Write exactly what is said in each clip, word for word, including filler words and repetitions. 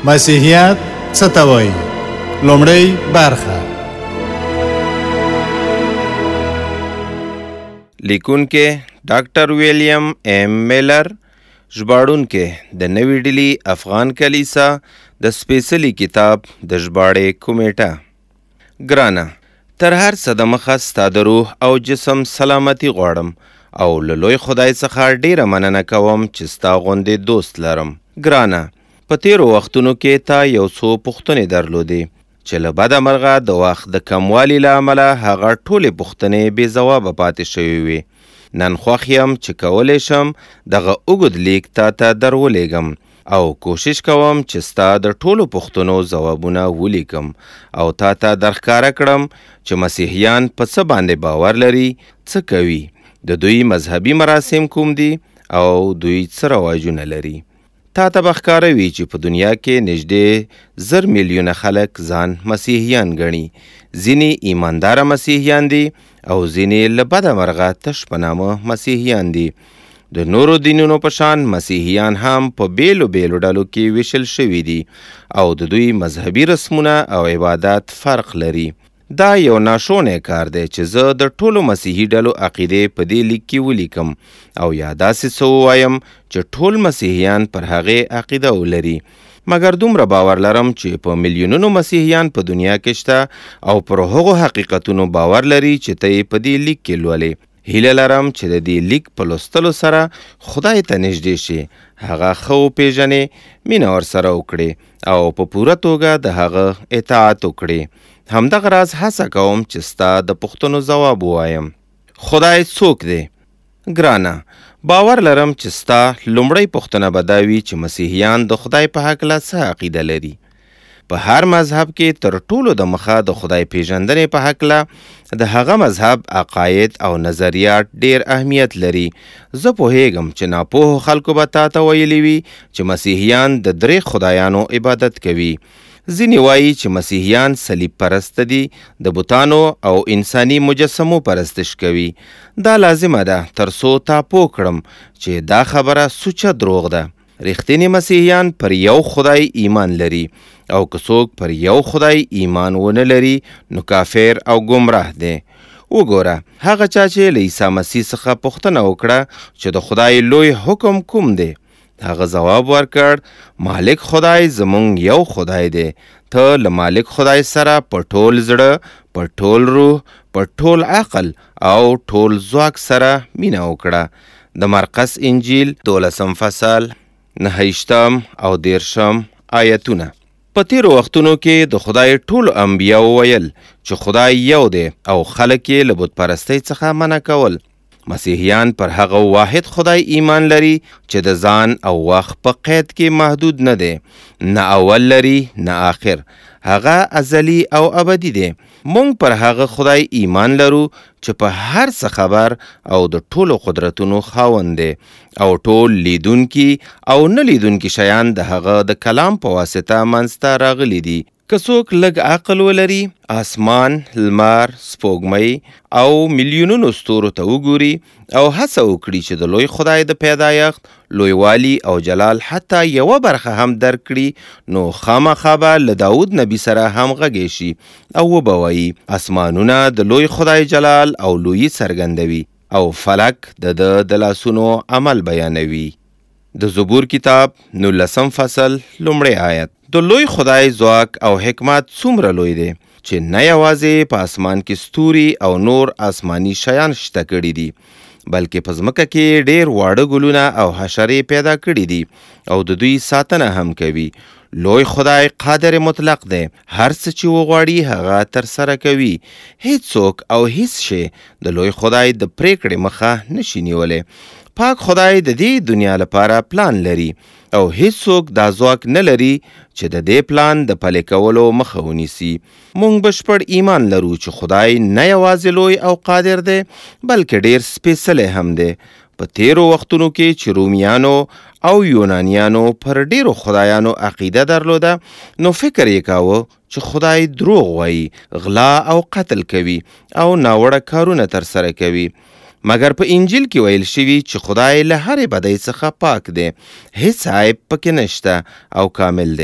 مسیحیت څه ته وایي؟ لومړی برخه. لیکونکی ډاکټر ویلیام ایم میلر، ژباړونکی د نوې ډیلي افغان کلیسا د سپیڅلي کتاب د ژباړې کمیټه. ګرانه، تر هر څه دمخه ستا د روح او جسم سلامتی غواړم او له لوی خدای څخه ډیره مننه کوم چې ستا غوندې دوست لرم. ګرانه، په تیرو وختونو کې تا یو څو پوښتنې درلودې چې له بده مرغه د وخت د کموالي له امله هغه ټولې پوښتنې بې ځوابه پاتې شوې وي. نن خوښ یم چې کولی شم دغه اوږد لیک تا ته درولېږم او کوشش کوم چې ستا د ټولو پوښتنو ځوابونه ولیکم او تا ته درښکاره کړم چې مسیحیان په څه باندې باور لري، څه کوي، د دوی مذهبي مراسم کوم دي او دوی څه رواجونه لري. تا ته به ښکاره وي چې په دنیا کې نږدې زر میلیونه خلک ځان مسیحیان ګڼي. ځینې ایمانداره مسیحیان دي او ځینې له بده مرغه تش په نامه مسیحیان دي. د نورو دینونو په شان مسیحیان هم په بیلو بیلو ډلو کې ویشل شوي دي او د دوی مذهبي رسمونه او عبادات فرق لري. دا یو ناشونی کار دی چې زه د ټولو مسیحي ډلو عقیدې په دې لیک کې ولیکم او یا داسې څه ووایم چې ټول مسیحیان پر هغې عقیده ولري. مګر دومره باور لرم چې په میلیونونو مسیحیان په دنیا کې شته او پر هغو حقیقتونو باور لري چې ته یې په دې لیک کې لولې. هیله لرم چې د دې لیک په لوستلو سره خدای ته نږدې شي، هغه ښه وپېژنې، مینه ورسره وکړې او په پوره توګه د هغه اطاعت وکړې. همدغه راز هڅه کوم چې ستا د پوښتنو ځواب ووایم. خدای څوک دی؟ ګرانه، باور لرم چې ستا لومړی پوښتنه به دا وي چې مسیحیان د خدای په هکله څه عقیده لري. په هر مذهب کې تر ټولو د مخه د خدای پیژندنې په هکله د هغه مذهب عقاید او نظریات ډیر اهمیت لري. زه پوهیږم چې ناپوهو خلکو به تا ته ویلي وي چې مسیحیان د درې خدایانو عبادت کوي. ځینې وایي چې مسیحیان صلیب پرست دي، د بوتانو او انساني مجسمو پرستش کوي. دا لازمه ده تر څو تا پوه کړم چې دا خبره سوچه دروغ ده. رښتینی مسیحیان پر یو خدای ایمان لري او که څوک پر یو خدای ایمان ونه لري نو کافر او گمراه دی. وګوره، هغه چا چې له عیسی مسیح څخه پوښتنه وکړه چې د خدای لوی حکم کوم دی، هغه ځواب ورکړ، مالک خدای زمونږ یو خدای دی. ته له مالک خدای سره په ټول زړه، په ټول روح، په ټول عقل او ټول ځواک سره مینه وکړه. د مرقس انجیل دولسم فصل نهه او دیرشم آیتونه. په تیرو وختونو کې د خدای ټولو انبیاو ویل چې خدای یو دی او خلک یې له بت پرستۍ څخه منع کول. مسیحیان پر هغه واحد خدای ایمان لري چې د ځان او وخت په قید کې محدود نه دی، نه اول لري نه آخر، هغه ازلی او ابدي دی. مونږ پر هغه خدای ایمان لرو چې په هر څه خبر او د ټولو قدرتونو خاوند دی او ټول لیدونکي او نه لیدونکي شیان د هغه د کلام په واسطه منځته راغلي دي. که څوک لږ عقل ولري، آسمان، لمر، سپوږمۍ او میلیونونو ستورو ته وګوري او هڅه وکړي چې د لوی خدای د پیدایښت، لویوالي او جلال حتی یوه برخه هم درک کړي، نو خامخا به له داود نبی سره هم غږی شي او وبه وایي اسمانونه د لوی خدای جلال او لویي څرګندوي او فلک د ده د لاسونو عمل بیانوي. د زبور کتاب نولسم فصل لومړی آیت. د لوی خدای ځواک او حکمت څومره لوی دی چې نه یوازې په اسمان کې ستوري او نور آسماني شیان شته کړي دي، بلکې په ځمکه کې ډیر واړه ګلونه او حشرې پیدا کړي دي او د دوی ساتنه هم کوي. لوی خدای قادر مطلق دی، هر څه چې وغواړي هغه ترسره کوي. هیڅوک او هیڅ شی د لوی خدای د پریکړې مخه نشي نیولی. پاک خدای د دې دنیا لپاره پلان لري او هیڅوک دا ځواک نه لري چې د دې پلان د پلي کولو مخه ونیسي. مونږ بشپړ ایمان لرو چې خدای نه یوازې لوی او قادر دی بلکې ډیر سپیڅلی هم دی. په تیرو وختونو کې چې رومیانو او یونانیانو پر ډیرو خدایانو عقیده درلوده، نو فکر یې کاوه چې خدای دروغ وایي، غلا او قتل کوي او ناوړه کارونه ترسره کوي. مګر په انجیل کې ویل شوي چې خدای له هرې بدۍ څخه پاک دی، هیڅ عیب پکې نشته او کامل دی.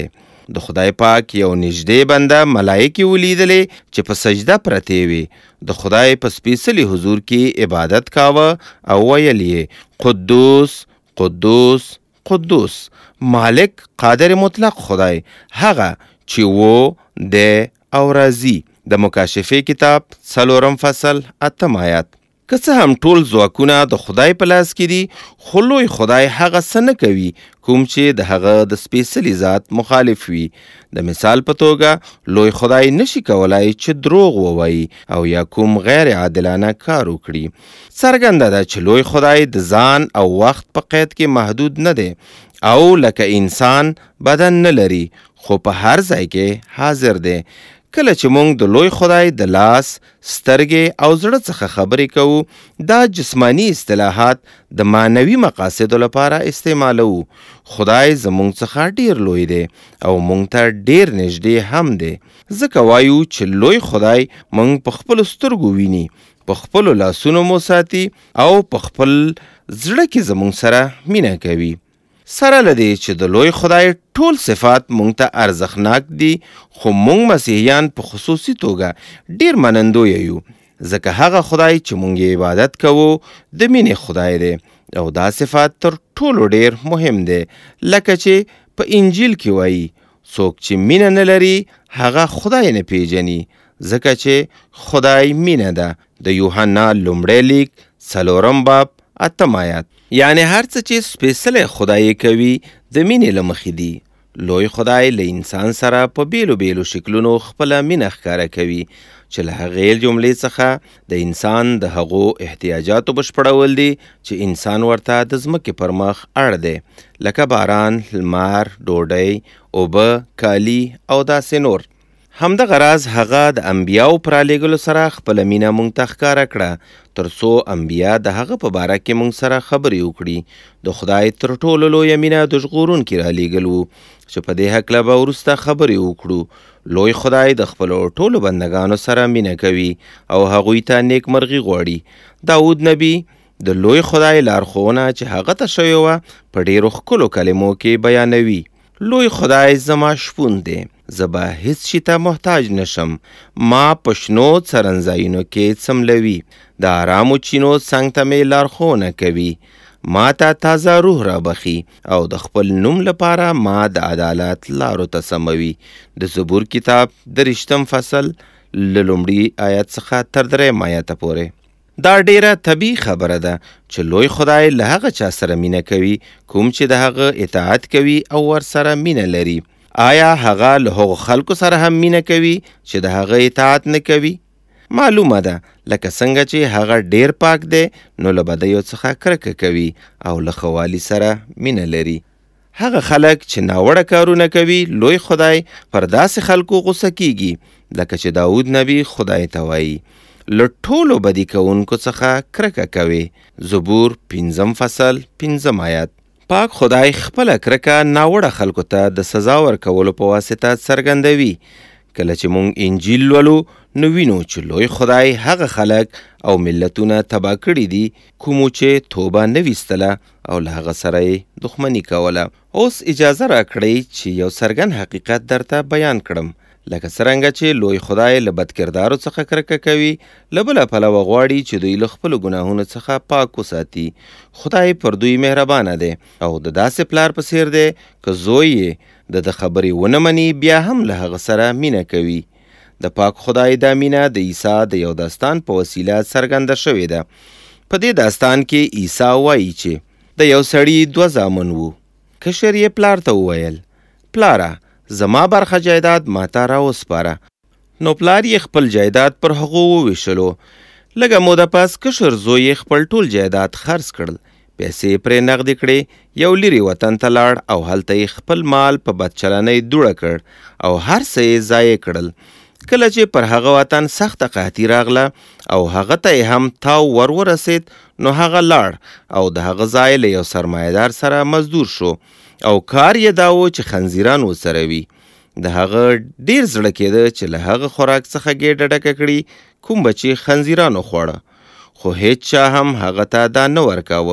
د خدای پاک یو نږدې بنده ملایکې ولیدلې چې په سجده پرتې وې، د خدای په سپېڅلي حضور کې عبادت کاوه او ویل یې قدوس قدوس قدوس، مالک قادر مطلق خدای، هغه چې و دی او راځي. د مکاشفې کتاب څلورم فصل اتم آیات. که څه هم ټول ځواکونه د خدای په لاس کې دي، خو لوی خدای هغه څه نه کوي کوم چې د هغه د سپېڅلي ذات مخالف وي. د مثال په توګه لوی خدای نشي کولای چې دروغ ووایي او یا کوم غیر عادلانه کار وکړي. څرګنده ده چې لوی خدای د ځان او وخت په قید کې محدود نه دی او لکه انسان بدن نه لري، خو په هر ځای کې حاضر دی. کله چې موږ د لوی خدای د لاس، سترګې او زړه څخه خبرې کوو، دا جسمانی اصطلاحات د معنوي مقاصدو لپاره استعمالوو. خدای زموږ څخه ډیر لوی دی او موږ ته ډیر نږدې هم دی. ځکه وایو چې لوی خدای موږ په خپلو سترګو ویني، په خپلو لاسونو مو ساتي او په خپل زړه کې زموږ سره مینه کوي. سره له دې چې د لوی خدای ټول صفات مونږ ته ارزښتناک دي، خو مونږ مسیحیان په خصوصي توګه ډیر منندوی یو، ځکه هغه خدای چې مونږ یې عبادت کوو د مینې خدای دی او دا صفات تر ټولو ډیر مهم دی. لکه چې په انجیل کې وایي څوک چې مینه نه لري هغه خدای نه پیژني، ځکه چې خدای مینه ده. د یوحنا لومړی لیک څلورم باب اتم آیات. یعنی هر څه چې سپېڅلی خدای کوي د مینې له مخې دي. لوی خدای له انسان سره په بیلو بیلو شکلونو خپله مینه ښکاره کوي، چې له هغې جملې څخه د انسان د هغو احتیاجاتو بشپړول دي چې انسان ورته د ځمکې پر مخ اړ دی، لکه باران، لمر، ډوډۍ، اوبه، کالي او داسې نور. همدغه راز هغه د انبیاو پر رالیږلو سره خپله مینه مونږ ته ښکاره کړه، تر څو انبیا د هغه په باره کې مونږ سره خبرې وکړي. د خدای تر ټولو لویه مینه د ژغورونکي رالیږل و چې په دې هکله به وروسته خبرې وکړو. لوی خدای د خپلو ټولو بندګانو سره مینه کوي او هغوی ته نیکمرغي غواړي. داود نبی د لوی خدای لارښوونه چې هغه ته شوې وه په ډېرو ښکلو کلمو کې بیانوي. لوی خدای زما شپون دی، زه به هیڅ شي ته محتاج نشم. ما په شنو څرنځایونو کې څملوي، د آرامو چینو څنګ ته مې لارښوونه کوي. ما ته تازه روح را بخي او د خپل نوم لپاره ما د عدالت لارو ته سموي. د زبور کتاب دریشتم فصل له لومړي آیت څخه تر دریم آیته پورې. دا ډیره طبیعي خبره ده چې لوی خدای له هغه چا سره مینه کوي کوم چې د هغه اطاعت کوي او ورسره مینه لري. آیا هغه له هغو خلکو سره هم مینه کوي چې د هغه اطاعت نه کوي؟ معلومه ده لکه څنګه چې هغه ډیر پاک دی نو له بدیو څخه کرکه کوي او له ښه سره مینه لري. هغه خلک چې ناوړه کارونه کوي لوی خدای پر داسې خلکو غوسه کیږي، لکه چې داود نبی خدای ته وایي له ټولو بدی کوونکو څخه کرکه کوي. زبور پنځم فصل پنځم آیات. پاک خدای خپله کرکه ناوړه خلکو ته د سزا ورکولو په واسطه څرګندوي. کله چې مونږ انجیل لولو نو وینو چې لوی خدای هغه خلک او ملتونه تباه کړي دي کومو چې توبه نه ویستله او له هغه سره یې دښمني کوله. اوس اجازه راکړئ چې یو څرګند حقیقت درته بیان کړم. لکه څرنګه چې لوی خدای له بدکردارو څخه کرکه کوي، له بله پلوه غواړي چې دوی له خپلو ګناهونو څخه پاک وساتي. خدای پر دوی مهربانه دی او د داسې پلار په څیر دی که زوی یې د ده خبرې ونه مني بیا هم له هغه سره مینه کوي. د پاک خدای دا مینه د عیسی د یو داستان په وسیله څرګنده شوې ده. په دې داستان کې عیسی وایي چې د یو سړي دوه زامن وو. کشر یې پلار ته وویل پلاره زما برخه جایداد ماته راوسپاره. نو پلار یې خپل جایداد پر هغو وویشلو. لږه موده پس کشر زوی یې خپل ټول جایداد خرڅ کړل، پیسې پرې نغدې کړې، یو لرې وطن ته لاړ او هلته یې خپل مال په بدچلنۍ دوړه کړ او هر څه یې ضایع کړل. کله چې پر هغه وطن سخته قحطي راغله او هغه ته یې هم تاو ور ورسید نو هغه لاړ او د هغه ځای له یو سرمایهدار سره مزدور شو او کار یې دا و چې خنزیران ورسره وي. د هغه ډیر زړه کېده چې له هغه خوراک څخه ګېډه ډکه کړي کوم به چې خنزیرانو خوړه، خو هیڅ چا هم هغه ته دا نه ورکاوه.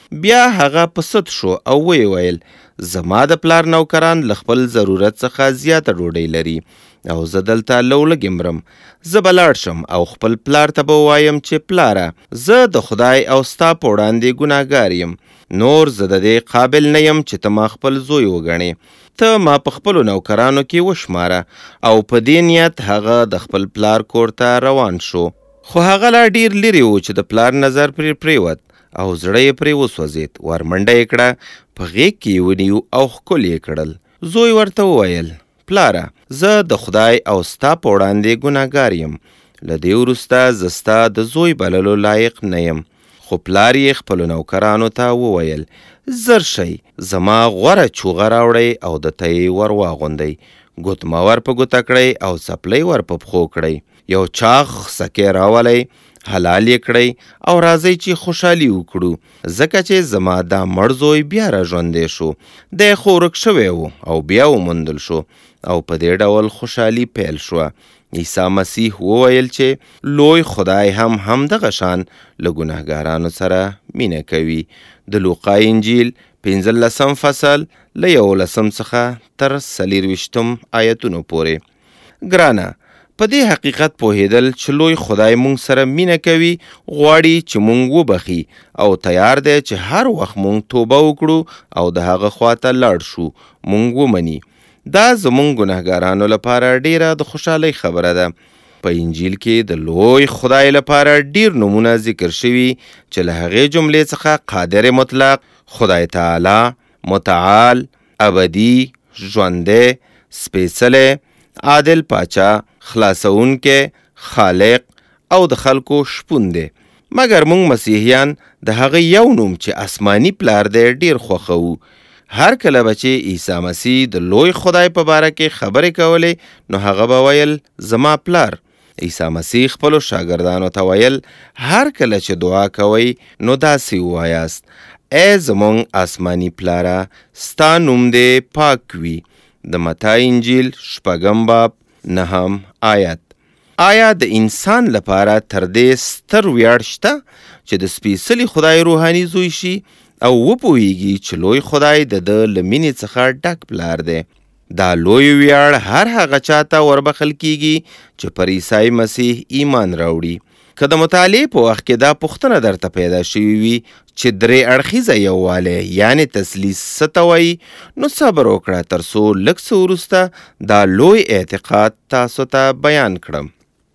بیا هغه په سد شو او وی ویل زما د پلار نوکران له خپل ضرورت څخه زیاته ډوډۍ لري او زه دلته لولږې مرم. زه به لاړ شم او خپل پلار ته به ووایم چې پلاره زه د خدای او ستا په وړاندې ګناهګار یم. نور زه د دې قابل نه یم چې ته ما خپل زوی وګڼې. ته ما په خپلو نوکرانو کې وشماره. او په دې نیت هغه د خپل پلار کور ته روان شو. خو هغه لا ډیر لرې و چې د پلار نظر پرې پریوت او زړه یې پرې وسوځېد. ورمنډه یې کړه، په غېږ کې یې ونیو او ښکل یې کړل. زوی ورته وویل پلاره زه د خدای او ستا په وړاندې ګناهګار یم. له دې وروسته زه ستا د زوی بللو لایق نه یم. خو پلار یې خپلو نوکرانو ته وویل زر شئ زما غوره چوغه راوړئ او د ته یې ور واغوندئ. ګوتمه ور په ګوته کړئ او څپلۍ ور په پښو کړئ. یو چاغ سکی راولئ، حلال یې کړئ او راځئ چې خوشحالي وکړو، ځکه چې زما دا مړ زوی بیا را ژوندی شو. دی خو ورک شوی و او بیا وموندل شو. او په دې ډول خوشحالي پیل شوه. عیسی مسیح وویل چې لوی خدای هم همدغه شان له ګناهګارانو سره مینه کوي. د لوقا انجیل پنځلسم فصل له یولسم څخه تر څلېرویشتم آیتونو پورې. ګرانه په دې حقیقت پوهېدل چې لوی خدای مونږ سره مینه کوي غواړي چې مونږ وبخي او تیار دی چې هر وخت مونږ توبه وکړو او د هغه خواته لاړ شو، مونږ ومني. دا زمونږ ګناهګارانو لپاره ډیره د خوشحالۍ خبره ده. په انجیل کې د لوی خدای لپاره ډیر نومونه ذکر شوي چې له هغې جملې څخه قادر مطلق، خدای تعالی، متعال، ابدي، ژوندی، سپېڅلی، عادل پاچا، خلاصونکی، خالق او د خلکو شپون دی. مګر موږ مسیحیان د هغه یو نوم چې آسماني پلار دی ډیر خوښوو. هر کله به چې عیسی مسیح د لوی خدای په باره کې خبرې کولې نو هغه به ویل زما پلار. عیسی مسیح خپلو شاګردانو ته ویل هر کله چې دعا کوئ نو داسې ووایاست ای زموږ آسماني پلاره ستا نوم دې پاک وي. د متی انجیل شپږم باب نهم آیت. آیا د انسان لپاره تر دې ستر ویاړ شته چې د سپېڅلي خدای روحاني زوی شي او وپوهیږي چې لوی خدای د ده له مینې څخه ډک پلار دی؟ دا لوی ویاړ هر هغه چاته وربخل کیږي چې پر عیسی مسیح ایمان راوړي. که د مطالعې په وخت کې دا پوښتنه درته پیدا شوي وي چې درې اړخیزه یووالی یعنې تثلیث څه ته وایي، نو صبر وکړه تر څو لږ څه وروسته دا لوی اعتقاد تاسو ته بیان کړم.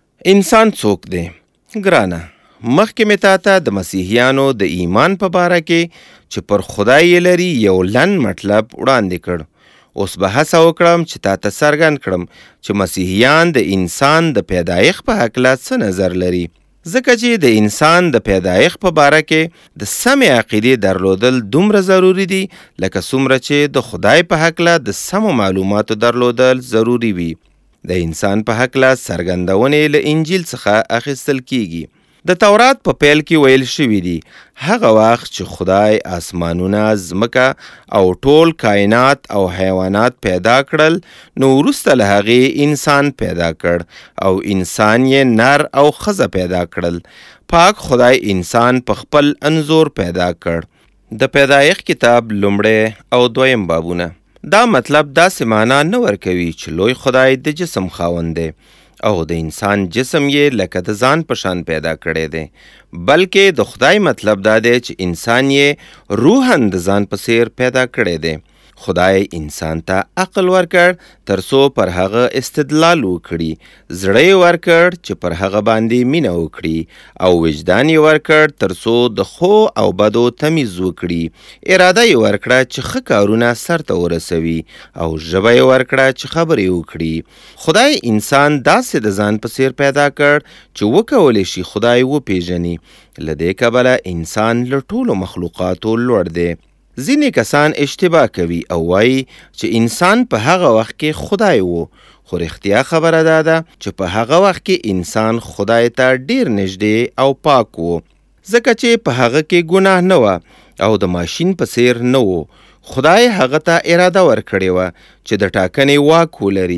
انسان څوک دی؟ ګرانه مخکې مې تا ته د مسیحیانو د ایمان په باره کې چې پر خدای یې لري یو لنډ مطلب وړاندې کړ. اوس به هڅه وکړم چې تا ته څرګند کړم چې مسیحیان د انسان د پیدایښت په هکله څه نظر لري، ځکه چې د انسان د پیدایښت په باره کې د سمې عقیدې درلودل دومره ضروري دي لکه څومره چې د خدای په هکله د سمو معلوماتو درلودل ضروري وي. د انسان په هکله څرګندونې له انجیل څخه اخیستل کیږي. د تورات په پیل کې ویل شوي دي هغه وخت چې خدای آسمانونه، ځمکه او ټول کائنات او حیوانات پیدا کړل نو وروسته له هغې انسان پیدا کړ او انسان یې نر او ښځه پیدا کړل. پاک خدای انسان په خپل انځور پیدا کړ. د پیدایښت کتاب لومړی او دویم بابونه دا مطلب داسې معنا نه ورکوي چې لوی خدای د جسم خاوند دی او د انسان جسم یې لکه د ځان په شان پیدا کړی دی، بلکې د خدای مطلب دا دی چې انسان یې روحاً د ځان په څیر پیدا کړی دی. خدای انسان ته عقل ورکړ تر څو پر هغه استدلال وکړي، زړه یې ورکړ چې پر هغه باندې مینه وکړي او وجدان یې ورکړ تر څو د ښو او بدو تمیز وکړي، اراده یې ورکړه چې ښه کارونه سرته ورسوي او ژبه یې ورکړه چې خبرې وکړي. خدای انسان داسې د ځان په څیر پیدا کړ چې وکولی شي خدای وپیژني. له دې کبله انسان له ټولو مخلوقاتو لوړ دی. ځینې کسان اشتباه کوي او وایي چې انسان په هغه وخت کې خدای و، خو رښتیا خبره دا ده چې په هغه وخت کې انسان خدای ته ډیر نږدې او پاک و، ځکه چې په هغه کې ګناه نه وه او د ماشین په څیر نه و. خدای هغه ته اراده ورکړې وه چې د ټاکنې واک ولري،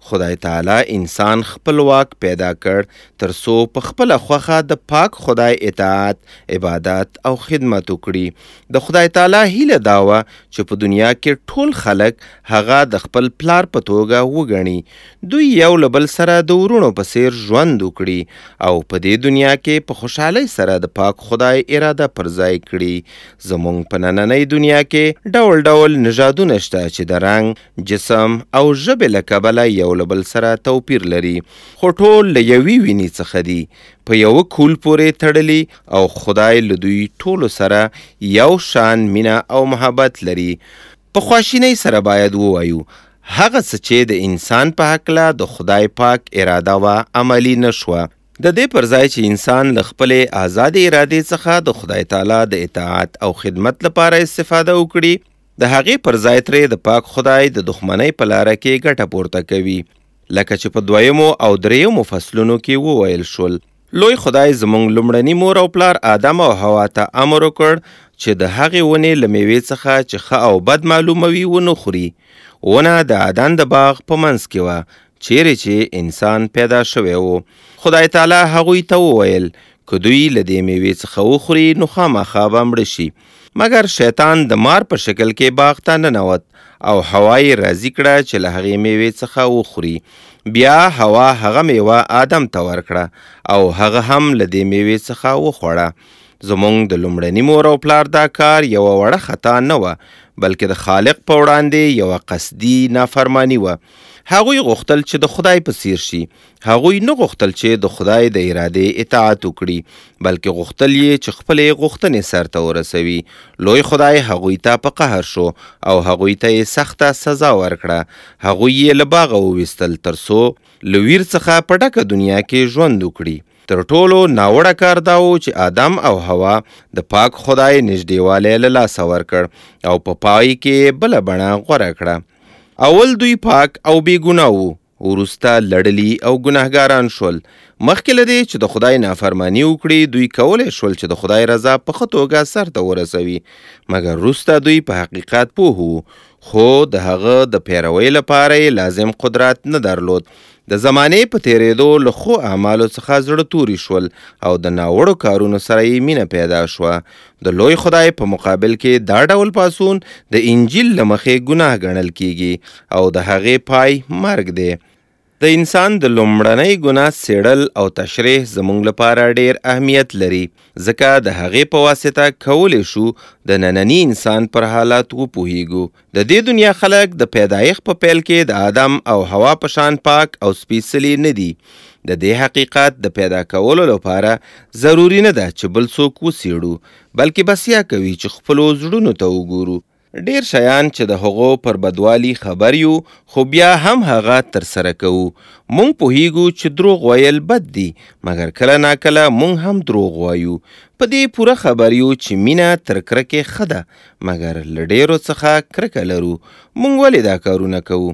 خدای تعالی انسان خپلواک پیدا کړ تر څو په خپله خوښه د پاک خدای اطاعت، عبادت او خدمت وکړي. د خدای تعالی هیله دا وه چې په دنیا کې ټول خلک هغه د خپل پلار په توګه وګڼي، دوی یو له بل سره د ورونو په څیر ژوند وکړي او په دې دنیا کې په خوشحالۍ سره د پاک خدای اراده پر ځای کړي. زموږ په نننۍ دنیا کې ډول ډول نژادونه شته چې د رنګ، جسم او ژبې له کبله یو له بل سره توپیر لري، خو ټول له یوې وینې څخه دي، په یوه کول پورې تړلي او خدای له دوی ټولو سره یو شان مینه او محبت لري. په خواشینۍ سره باید ووایو هغه څه چې د انسان په هکله د خدای پاک اراده وه عملي نه شوه. د دې پر ځای چې انسان له خپلې آزادې ارادې څخه د خدای تعالی د اطاعت او خدمت لپاره استفاده وکړي، د هغې پر ځای ترې د پاک خدای د دښمنۍ په لاره کې ګټه پورته کوي. لکه چې په دویمو او دریمو فصلونو کې وویل شول، لوی خدای زموږ لومړني مور او پلار آدم او حوا ته امر وکړ چې د هغې ونې له میوې څخه چې ښه او بد معلوموي ونه خوري. ونه د عدن د باغ په منځ کې وه چیرې چې انسان پیدا شوی و. خدای تعالی هغوی ته وویل که دوی له دې میوې څخه وخوري نو خامخا به مړه شي. مګر شیطان د مار په شکل کې باغ ته ننوت او حوا یې راضي کړه چې له هغې میوې څخه وخوري. بیا حوا هغه میوه آدم ته ورکړه او هغه هم له دې میوې څخه وخوړه. زموږ د لومړني مور او پلار دا کار یوه وړه خطا نه وه، بلکې د خالق په وړاندې یوه قصدي نافرمانی وه. هغوی غوښتل چې د خدای په څیر شي، هغوی نه غوښتل چې د خدای د ارادې اطاعت وکړي، بلکې غوښتل یې چې خپلې غوښتنې سرته ورسوي. لوی خدای هغوی ته په قهر شو او هغوی ته یې سخته سزا ورکړه. هغوی یې له باغه وویستل تر څو له ویر څخه په ډکه دنیا کې ژوند وکړي. تر ټولو ناوړه کار دا و چې آدم او حوا د پاک خدای نږدېوالی له لاسه ورکړ او په پای کې بله بڼه غوره کړه. اول دوی پاک او بې ګناه وو، وروسته لړلي او ګناهګاران شول. مخکې له دې چې د خدای نافرمانی وکړي، دوی کولی شول چې د خدای رضا په ښه توګه سرته ورسوي، مګر وروسته دوی په حقیقت پوه وو، خو د هغه د پیروۍ لپاره یې لازم قدرت نه درلود. د زمانې په تیریدو له ښو اعمالو څخه زړه توري شول او د ناوړو کارونو سره یې مینه پیدا شوه. د لوی خدای په مقابل کې دا ډول پاڅون د انجیل له مخې ګناه ګڼل کیږي او د هغې پای مرګ دی. د انسان د لومړنۍ ګناه څېړل او تشریح زموږ لپاره ډیر اهمیت لري، ځکه د هغې په واسطه کولی شو د ننني انسان پر حالات وپوهیږو. د دې دنیا خلک د پیدایښت په پیل کې د آدم او حوا په شان پاک او سپیڅلي نه دي. د دې حقیقت د پیدا کولو لپاره ضروري نه ده چې بل څوک وڅېړو، بلکې بسیا کوي چې خپلو زړونو ته وګورو. ډیر شیان چې د هغو پر بدوالي خبر یو، خو بیا هم هغه ترسره کوو. مونږ پوهیږو چې دروغ ویل بد دي، مګر کله ناکله مونږ هم دروغ وایو. په دې پوره خبر یو چې مینه تر کرکې ښه ده، مګر له ډیرو څخه کرکه لرو. مونږ ولې دا کارونه کوو؟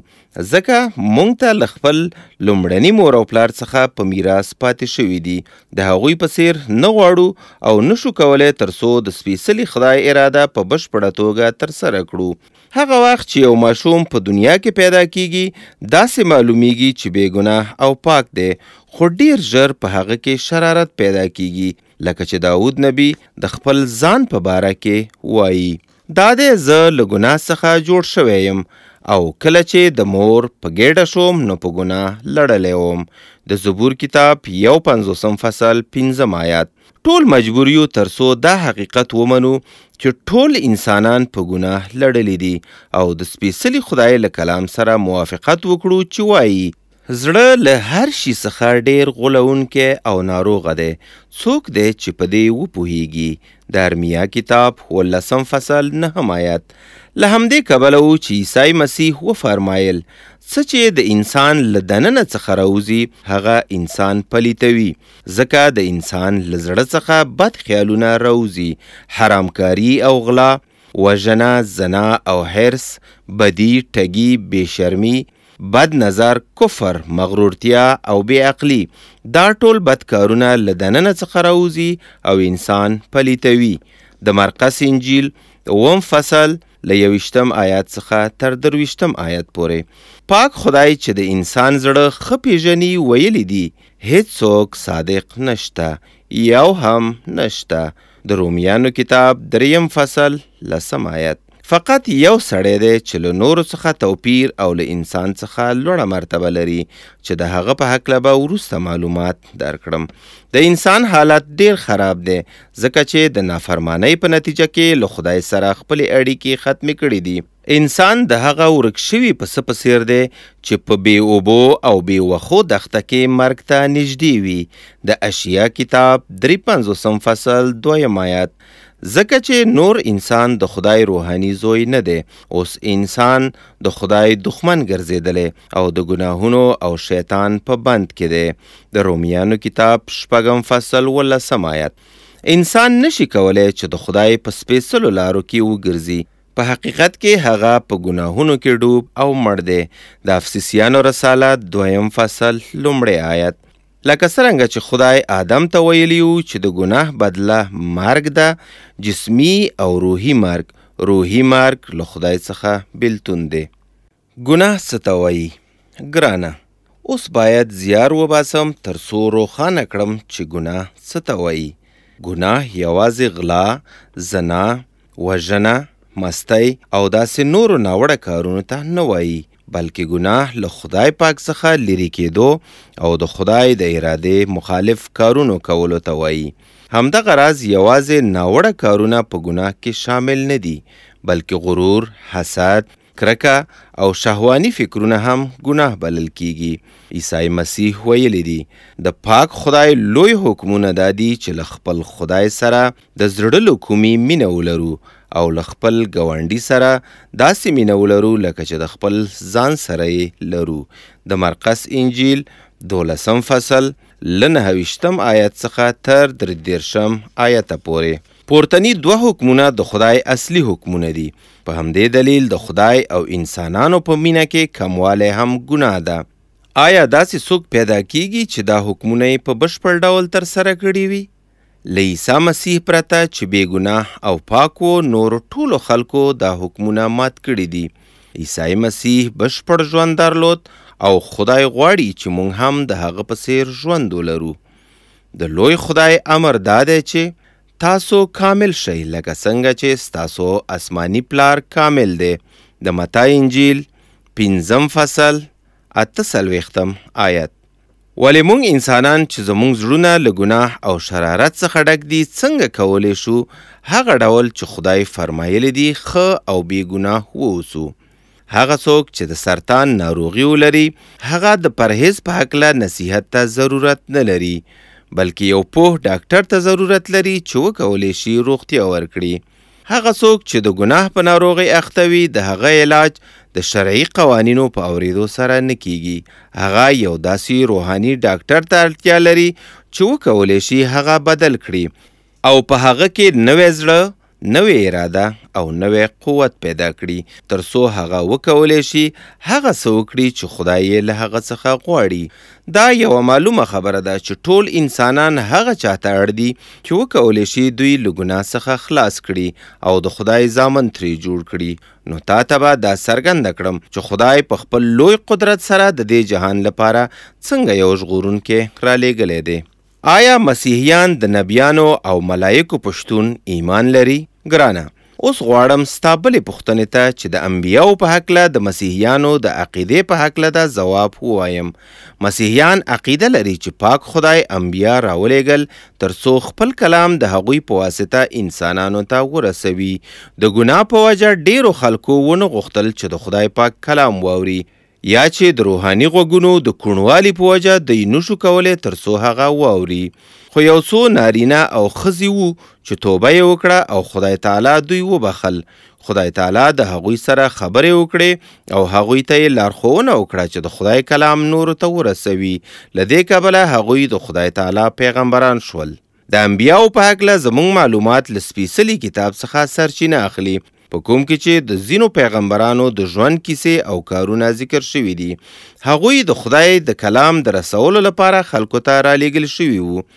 ځکه مونږ ته له خپل لومړني مور او پلار څخه په میراث پاتې شوي دي. د هغوی په څیر نه غواړو او نشو کولی تر څو د سپیڅلي خدای اراده په بشپړه توګه ترسره کړو. هغه وخت چې یو ماشوم په دنیا کې پیدا کیږي، داسې معلومیږي چې بې ګناه او پاک دی، خو ډیر ژر په هغه کې شرارت پیدا کیږي، لکه چې داود نبی د خپل ځان په باره کې وایي، دا دی زه له ګناه څخه جوړ شوی یم او کله چې د مور په ګېډه شوم نو په ګناه لړلی وم. د زبور کتاب یو پنځوسم فصل پنځم آیات. ټول مجبور یو تر څو دا حقیقت ومنو چې ټول انسانان په ګناه لړلی دي او د سپیڅلي خدای له کلام سره موافقت وکړو چې وایي، زړه له هر شي څخه ډیر غولونکی او ناروغه دی، څوک دی چې په دې وپوهیږي. د ارمیا کتاب ولسم فصل نهم آیات. له همدې کبله و چې عیسی مسیح وفرمایل، څه چې د انسان له دننه څخه راوځي هغه انسان پلیتوي، ځکه د انسان له زړه څخه بد خیالونه راوځي، حرامکاري او غلا، وژنه، زنا او حرص، بدی، ټګي، بېشرمي، بد نظر، کفر، مغرورتیا او بې عقلي. دا ټول بد کارونه له دننه څخه راوځي او انسان پلیتوي. د مرقس انجیل اووم فصل له یویشتم آیات څخه تر درویشتم آیات پورې. پاک خدای چې د انسان زړه ښه پیژني ویلی دي هیڅوک صادق نشته، یو هم نشته. د رومیانو کتاب دریم فصل لسم آیت. فقط یو سړی دی چې له نورو څخه توپیر او له انسان څخه لوړه مرتبه لري چې د هغه په هکله به وروسته معلومات درکړم. د انسان حالت ډیر خراب دی ځکه چې د نافرمانۍ په نتیجه کې له خدای سره خپلې اړیکې ختمې کړې دي. انسان د هغه ورک شوي پسه په څیر دی چې په بې اوبو او بې وښو دښته کې مرګ ته نږدې وي. د اشعیا کتاب درې پنځوسم فصل دویم آیات. ځکه چې نور انسان د خدای روحاني زوی نه دی، اوس انسان د خدای دښمن ګرځېدلی او د ګناهونو او شیطان په بند کې دی. د رومیانو کتاب شپږم فصل ولسم آیات. انسان نشي کولی چې د خدای په سپېڅلو لارو کې وګرځي. په حقیقت کې هغه په ګناهونو کې ډوب او مړ دی. د افسوسیانو رساله دویم فصل لومړی آیت. لکه څرنګه چې خدای آدم ته ویلی و چې د ګناه بدله مرګ ده، جسمی او روحي مرګ. روحي مرګ له خدای څخه بیلتون دی. ګناه څه ته وایي؟ ګرانه، اوس باید زیار وباسم تر څو روښانه کړم چې ګناه څه ته وایي. ګناه یوازې غلا، زنا، وژنه، مستی او داسې نورو ناوړه کارونو ته نه وایي، بلکې ګناه له خدای پاک څخه لرې کېدو او د خدای د ارادې مخالف کارونو کولو ته وایي. همدغه راز یوازې ناوړه کارونه په ګناه کې شامل نه دي، بلکې غرور، حسد، کرکه او شهواني فکرونه هم ګناه بلل کیږي. عیسی مسیح ویلی دی د پاک خدای لوی حکمونه دا دي چې له خپل خدای سره د زړه له کومې مینه ولرو او له خپل ګاونډي سره داسې مینه ولرو لکه چې د خپل ځان سره یې لرو. د مرقس انجیل دولسم فصل له نهه ویشتم آیت څخه تر درې دېرشم آیته پورې. پورتني دوه حکمونه د خدای اصلي حکمونه دي. په همدې دلیل د خدای او انسانانو په مینه کې کموالی هم ګناه ده. آیا داسې څوک پیدا کیږي چې دا حکمونه یې په بشپړ ډول ترسره کړي وي؟ له عیسی مسیح پرته چې بې ګناه او پاک و، نورو ټولو خلکو دا حکمونه مات کړي دي. عیسی مسیح بشپړ ژوند درلود او خدای غواړي چې موږ هم د هغه په څیر ژوند ولرو. د لوی خدای امر دا دی چې تاسو کامل شئ لکه څنګه چې ستاسو آسماني پلار کامل دی. د متی انجیل پنځم فصل اته څلوېښتم آیت. ولې موږ انسانان چې زموږ زړونه له ګناه او شرارت څخه ډک دي څنګه کولی شو هغه ډول چې خدای فرمایلی دی ښه او بې ګناه واوسو؟ هغه څوک چې د سرطان ناروغي ولري هغه د پرهیز په هکله نصیحت ته ضرورت نه لري، بلکې یو پوه ډاکټر ته ضرورت لري چې وکولی شي روغتیا ورکړي. هغه څوک چې د ګناه په ناروغۍ اخته وي د هغه علاج د شرعي قوانینو په اورېدو سره نه کیږي. هغه یو داسې روحاني ډاکټر ته اړتیا لري چې وکولی شي هغه بدل کړي او په هغه کې نوی زړه، نوی اراده او نوی قوت پیدا کړي تر څو هغه وکولی شي هغه څه وکړي چې خدای یې له هغه څخه غواړي. دا یوه معلومه خبره ده چې ټول انسانان هغه چاته اړ دي چې وکولی شي دوی له ګناه څخه خلاص کړي او د خدای زامن ترې جوړ کړي. نو تا ته به دا څرګنده کړم چې خدای په خپل لوی قدرت سره د دې جهان لپاره څنګه یو ژغورونکی رالیږلی دی. آیا مسیحیان د نبیانو او ملایکو په شتون ایمان لري؟ ګرانه، اوس غواړم ستا بلې پوښتنې ته چې د انبیاو په هکله د مسیحیانو د عقیدې په هکله دا ځواب ووایم. مسیحیان عقیده لري چې پاک خدای انبیا راولیږل تر څو خپل کلام د هغوی په واسطه انسانانو ته ورسوي. د ګناه په وجه ډیرو خلکو ونه غوښتل چې د خدای پاک کلام واوري، یا چې د روحاني غوږونو د کوڼوالي په وجه دوی نشو کولی تر څو هغه واوري. خو یو څو نارینه او ښځې وو چې توبه یې وکړه او خدای تعالی دوی وبخل. خدای تعالی د هغوی سره خبرې وکړې او هغوی ته یې لارښوونه وکړه چې د خدای کلام نورو ته ورسوي. له دې کبله هغوی د خدای تعالی پیغمبران شول. د انبیاو په هکله زموږ معلومات له سپېڅلي کتاب څخه سرچینه اخلي، په کوم کې چې د ځینو پیغمبرانو د ژوند کیسې او کارونه ذکر شوي دي. هغوی د خدای د کلام د رسولو لپاره خلکو ته رالیږل شوي وو.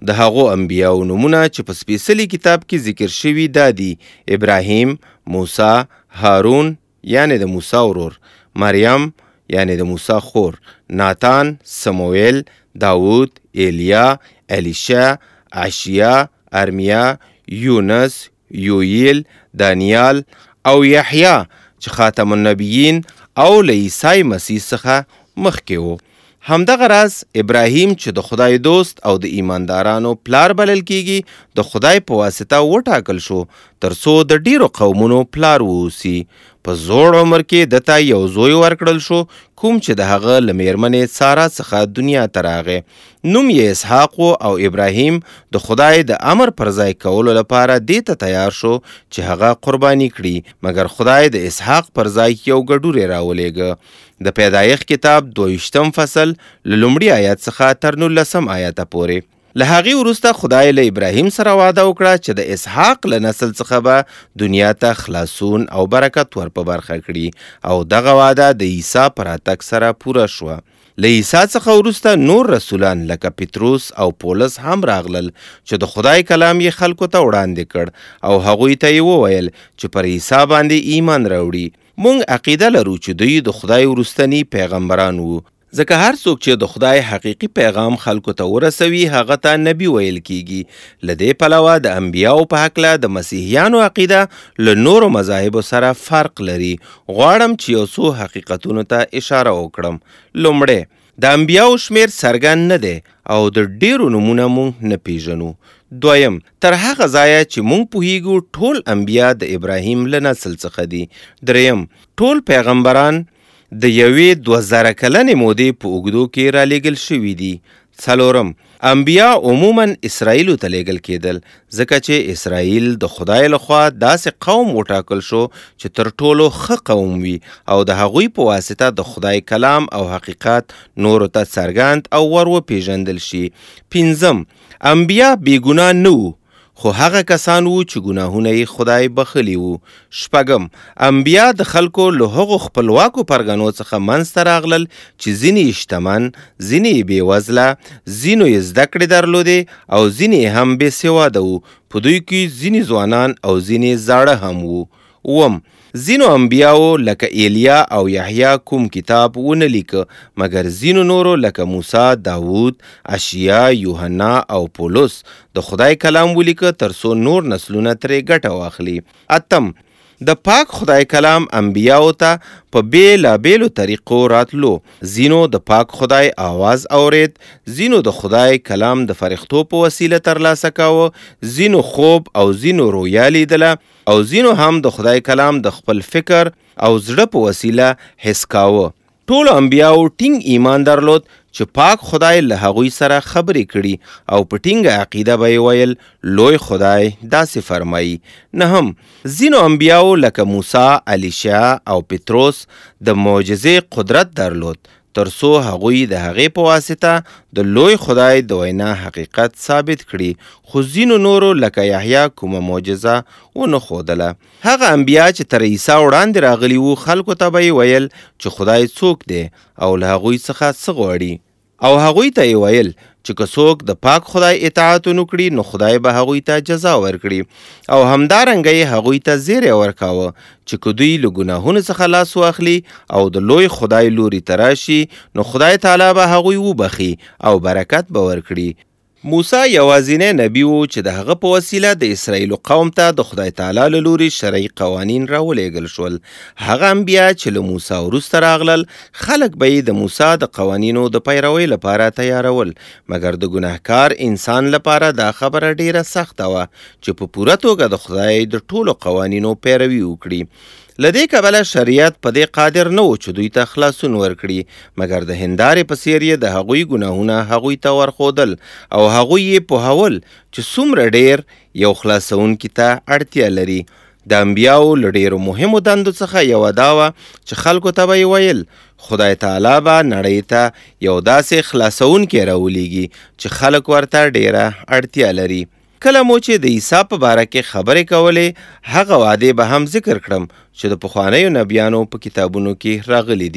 د هغو انبیاو نومونه چې په سپیڅلي کتاب کې ذکر شوي دا دي: ابراهیم، موسی، هارون یعنی د موسی ورور، مریم یعنی د موسی خور، ناتان، سموئیل، داود، ایلیا، الیشا، عشیا، ارمیا، یونس، یویل، دانیال او یحیی چې خاتم النبیین او له عیسی مسیح څخه مخکې و. همدغه راز ابراهیم چې د خدای دوست او د ایماندارانو پلار بلل کیږي د خدای په واسطه وټاکل شو تر څو د ډیرو قومونو پلار ووسی. په زوړ عمر کې دته یو زوی ورکړل شو کوم چې د هغه له میرمنې سارا څخه دنیا ته راغی. نوم یې اسحاق و او ابراهیم د خدای د امر پر ځای کولو لپاره دې ته تیار شو چې هغه قرباني کړي، مګر خدای د اسحاق پر ځای یو ګډوری راولېږه. د پیدایښت کتاب دویشتم فصل له لومړي آیت څخه تر نولسم آیته پورې. له هغې وروسته خدای له ابراهیم سره واده وکړه چې د اسحاق له نسل څخه به دنیا ته خلاصون او برکت ور په برخه کړي او دغه واده د عیسی په راتګ سره پوره شوه. له عیسی څخه وروسته نور رسولان لکه پطرس او پولس هم راغلل چې د خدای کلام یې خلکو ته وړاندې کړ او هغوی ته یې وویل چې پر عیسی باندې ایمان راوړي. مونږ عقیده لرو چې دوی د خدای وروستني پیغمبران وو، ځکه هر څوک چې د خدای حقیقي پیغام خلکو ته ورسوي هغه ته نبی ویل کیږي. له دې پلوه د انبیاو په هکله د مسیحیانو عقیده له نورو مذاهبو سره فرق لري. غواړم چې یو څو حقیقتونو ته اشاره وکړم. لومړی، د انبیاو شمیر څرګند نه دی او د ډیرو نومونه مونږ نه پیژنو. دویم، تر هغه ځایه چې مونږ پوهیږو ټول انبیا د ابراهیم له نسل څخه دي. دریم، ټول پیغمبران د یوې دوه زره کلنې مودې په اوږدو کې را لیږل شوي دي. څلورم، انبیا عموما اسرائیلو ته لیږل کېدل ځکه چې اسرائیل د خدای لخوا داسې قوم وټاکل شو چې تر ټولو ښه قوم وي او د هغوی په واسطه د خدای کلام او حقیقت نورو ته څرګند او ور وپېژندل شي. پنځم، انبیا بې ګناه نه وو خو هغه کسان وو چې ګناهونه یې خدای بخښلي وو. شپږم، انبیا د خلکو له هغو خپلواکو پرګنو څخه منځته راغلل چې ځینې یې شتمن، ځینې یې بېوزله، ځینو یې زده کړې درلودې او ځینې یې هم بې سواده وو. په دوی کې ځینې ځوانان او ځینې زاړه هم وو. اووم، ځینو انبیاو لکه ایلیا او یحیی کوم کتاب ونه لیکه، مګر ځینو نورو لکه موسی، داود، اشعیا، یوحنا او پولس د خدای کلام ولیکه تر څو نور نسلونه ترې ګټه واخلي. اتم، د پاک خدای کلام انبیاو ته په بیلابیلو طریقو راتلو. ځینو د پاک خدای آواز اورید، ځینو د خدای کلام د فرښتو په وسیله ترلاسه کاوه، ځینو خوب او ځینو رویا لیدله او ځینو هم د خدای کلام د خپل فکر او زړه په وسیله حس کاوه. ټولو انبیاو ټینګ ایمان درلود چې پاک خدای له هغوی سره خبرې کړي او په ټینګه عقیده به یې ویل لوی خدای داسې فرمایي. نهم، ځینو انبیاو لکه موسی، الیشا او پطرس د معجزې قدرت درلود تر څو هغوی د هغې په واسطه د لوی خدای د وینا حقیقت ثابت کړي، خو ځینو نورو لکه یحیی کومه معجزه ونه ښودله. هغه انبیا چې تر عیسی وړاندې راغلي وو خلکو ته به یې ویل چې خدای څوک دی او له هغوی څخه څه غواړي، او هغوی ته یې ویل چې که څوک د پاک خدای اطاعت ونه کړي نو خدای به هغوی ته جزا ورکړي، او همدارنګه یې هغوی ته زیری ورکاوه چې که دوی له ګناهونو څخه لاس واخلي او د لوی خدای لوري ته راشي نو خدای تعالی به هغوی وبخي او برکت به ورکړي. موسی یوازینی نبی و چې د هغه په وسیله د اسرائیلو قوم ته د خدای تعالی له لوري شرعي قوانین راولېږل شول. هغه انبیا چې له موسی وروسته راغلل خلک به یې د موسی د قوانینو د پیروۍ لپاره تیارول، مګر د ګناهکار انسان لپاره دا خبره ډیره سخته وه چې په پوره توګه د خدای د ټولو قوانینو پیروي وکړي. له دې کبله شریعت په دې قادر نه و چې دوی ته خلاصون ورکړي، مګر د هندارې په څېر یې د هغوی ګناهونه هغوی ته ورښودل او هغوی یې پوهول چې څومره ډېر یو خلاصونکي ته اړتیا لري. د انبیاو له ډېرو مهمو دندو څخه یوه دا وه چې خلکو ته به یې ویل خدای تعالی به نړۍ ته یو داسې خلاصونکی راولېږي چې خلک ورته ډېره اړتیا لري. کله مو چې د عیسی په باره کې خبرې کولې هغه وعدې به هم ذکر کړم چې د پخوانیو نبیانو په کتابونو کې راغلي دي.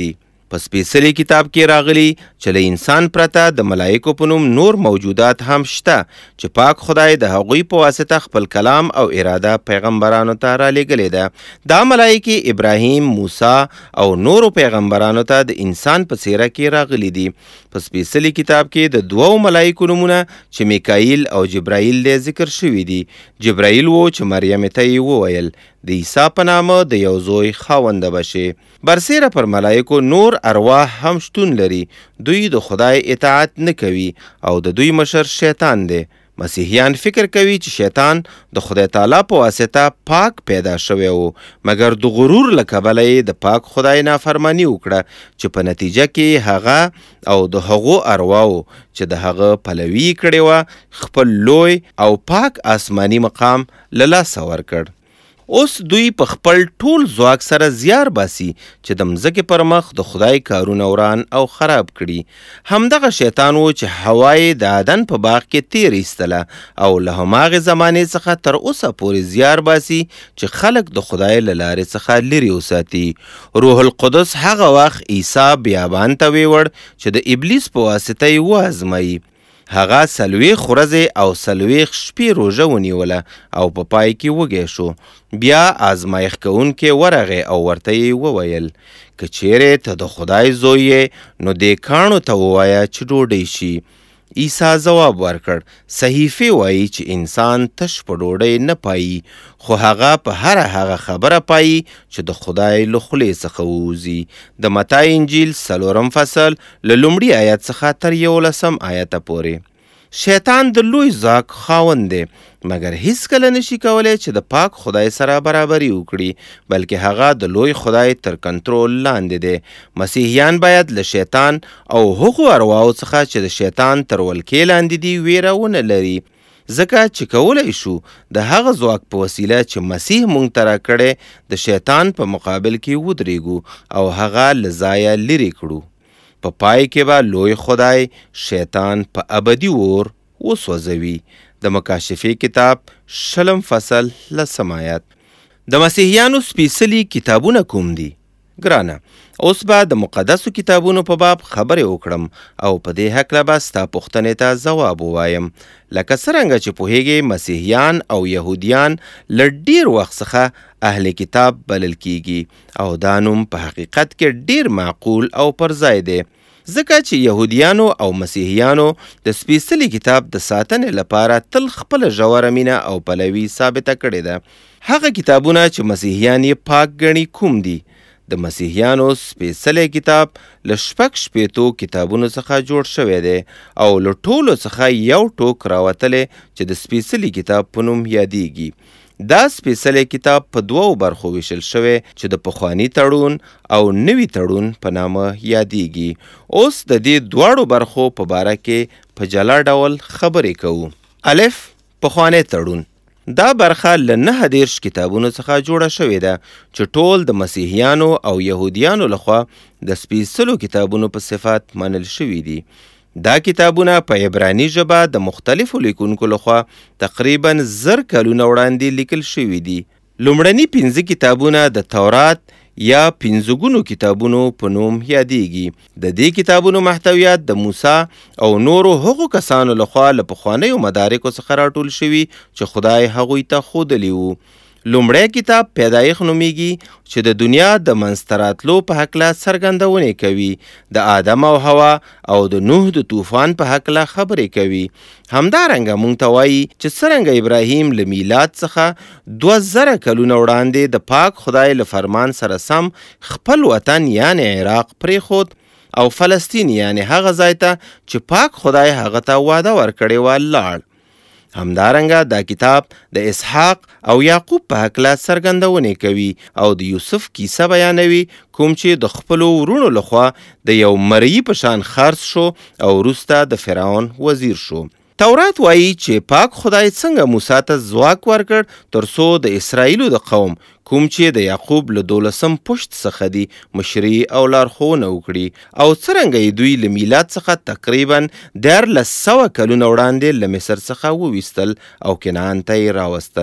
په سپېڅلي کتاب کې راغلي چې له انسان پرته د ملایکو په نوم نور موجودات هم شته چې پاک خدای د هغوی په واسطه خپل کلام او اراده پیغمبرانو ته رالیږلې ده. دا ملایکې ابراهیم، موسی او نورو پیغمبرانو ته د انسان په څیره کې راغلي دي. په سپېڅلي کتاب کې د دوو ملایکو نومونه چې میکائیل او جبرائیل دی ذکر شوي دي. جبرائیل و چې مریم ته یې وویل د عیسی په نامه د یو زوی خاونده بشې. برسیره پر ملایکو نور ارواح هم شتون لري. دوی د خدای اطاعت نه کوي او د دوی مشر شیطان دی. مسیحیان فکر کوي چې شیطان د خدای تعالی په واسطه پاک پیدا شوی و، مګر د غرور له کبله یې د پاک خدای نافرمانی وکړه چې په نتیجه کې هغه او د هغو ارواو چې د هغه پلوي کړې وه خپل لوی او پاک آسماني مقام له لاسه ورکړ. اوس دوی په خپل ټول ځواک سره زیار باسي چې د مځکې پر مخ د خدای کارونه وران او خراب کړي. همدغه شیطان و چې هوا یې د عدن په باغ کې تیر ایستله او له هماغې زمانې څخه تر اوسه پورې زیار باسي چې خلک د خدای له لارې څخه لرې وساتي. روح القدس هغه وخت عیسی بیابان ته ویوړ چې د ابلیس په واسطه یې وازمایي. هغه څلوېښت ورځې او څلوېښت شپې روژه ونیوله او په پا پای کې وږی شو. بیا آزمایښت کوونکی ورغی او ورته یې وویل که چیرې ته د خدای زوی یې نو دې کاڼو ته ووایه چې ډوډۍ شي. عیسی ځواب ورکړ صحیفې وایي چې انسان تش په ډوډۍ نه پایي، خو هغه په هره هغه خبره پایي چې د خدای له خولې څخه ووځي. د متی انجیل څلورم فصل له لومړي آیت څخه تر یولسم آیته پورې. شیطان د لوی ځواک خاوند دی، مګر هیڅکله نشي کولی چې د پاک خدای سره برابري وکړي، بلکې هغه د لوی خدای تر کنټرول لاندې دی. مسیحیان باید له شیطان او هغو ارواو څخه چې د شیطان تر ولکې لاندې دي ویره ونه لري، ځکه چې کولی شو د هغه ځواک په وسیله چې مسیح مونږ ته راکړی د شیطان په مقابل کې ودرېږو او هغه له ځایه لرې کړو. په پای کې به لوی خدای شیطان په ابدي اور وسوځوي. د مکاشفې کتاب شلم فصل لسم آیات. د مسیحیانو سپېڅلي کتابونه کوم دي؟ ګرانه، اوس به د مقدسو کتابونو په باب خبرې وکړم او په دې هکله به ستا پوښتنې ته ځواب ووایم. لکه څرنګه چې پوهیږې مسیحیان او یهودیان له ډېر وخت څخه اهل کتاب بلل کیږي او دا نوم په حقیقت کې ډېر معقول او پر ځای دی، ځکه چې یهودیانو او مسیحیانو د سپېڅلي کتاب د ساتنې لپاره تل خپله ژوره مینه او پلوي ثابته کړې ده. هغه کتابونه چې مسیحیان یې پاک ګڼي کوم دي؟ د مسیحیانو سپېڅلی کتاب له شپږ شپېتو کتابونو څخه جوړ شوی دی او له ټولو څخه یو ټوک راوتلی چې د سپېڅلي کتاب په نوم یادیږي. دا سپېڅلی کتاب په دوو برخو ویشل شوی چې د پخواني تړون او نوي تړون په نامه یادیږي. اوس د دې دواړو برخو په باره کې په جلا ډول خبرې کوو. الف، پخوانی تړون. دا برخه له نهه دېرش کتابونو څخه جوړه شوې ده چې ټول د مسیحیانو او یهودیانو لخوا د سپېڅلو کتابونو په صفت منل شوي دي. دا کتابونه په عبراني ژبه د مختلفو لیکونکو لخوا تقریبا زر کلونه وړاندې لیکل شوي دي. لومړني پنځه کتابونه د تورات یا پنځه کتابونو په نوم یادیږي. د دې کتابونو محتویات د موسی او نورو هغو کسانو لخوا له پخوانیو مدارکو څخه راټول شوي چې خدای هغوی ته ښودلي وو. لومړی کتاب پیدایښت نومیږي چې د دنیا د منځته راتلو په هکله څرګندونې کوي، د آدم او هوا او د نوح د طوفان په هکله خبرې کوي. همدارنګه موږ ته وایي چې څرنګه ابراهیم له میلاد څخه دوه زره کلونه وړاندې د پاک خدای له فرمان سره سم خپل وطن یعنی عراق پرېښود او فلسطین یعنی هغه ځای ته چې پاک خدای هغه ته وعده ورکړې وه لاړ. همدارنګه دا کتاب د اسحاق او یعقوب په هکله څرګندونې کوي او د یوسف کیسه بیانوي کوم چې د خپلو ورونو لخوا د یو مرئی په شان خرڅ شو او وروسته د فرعون وزیر شو. تورات وایي چې پاک خدای څنګه موسی ته ځواک ورکړ تر څو د اسرائیلو د قوم کوم چې د یعقوب له دولسم پشت څخه دي مشري او لارښوونه وکړي او څرنګه یې دوی له میلاد څخه تقریبا دیارلس سوه کلونه وړاندې له مصر څخه وویستل او کنعان ته یې راوستل.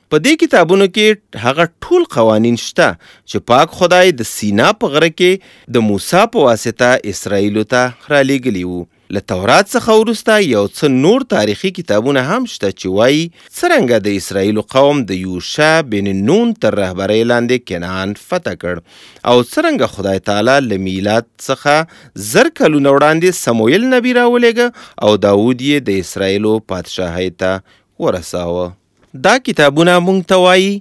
په دې کتابونو کې هغه ټول قوانین شته چې پاک خدای د سینا په غره کې د موسی په واسطه اسرائیلو ته رالیږلي وو. له تورات څخه وروسته یو څه نور تاریخي کتابونه هم شته چې وایي څرنګه د اسرائیلو قوم د یوشع بن نون تر رهبرۍ لاندې کنعان فتح کړ او څرنګه خدای تعالی له میلاد څخه زر کلونه وړاندې سمویل نبی راولېږه او داود یې د اسرائیلو پادشاهۍ ته ورساوه. دا کتابونه مونږ ته وایي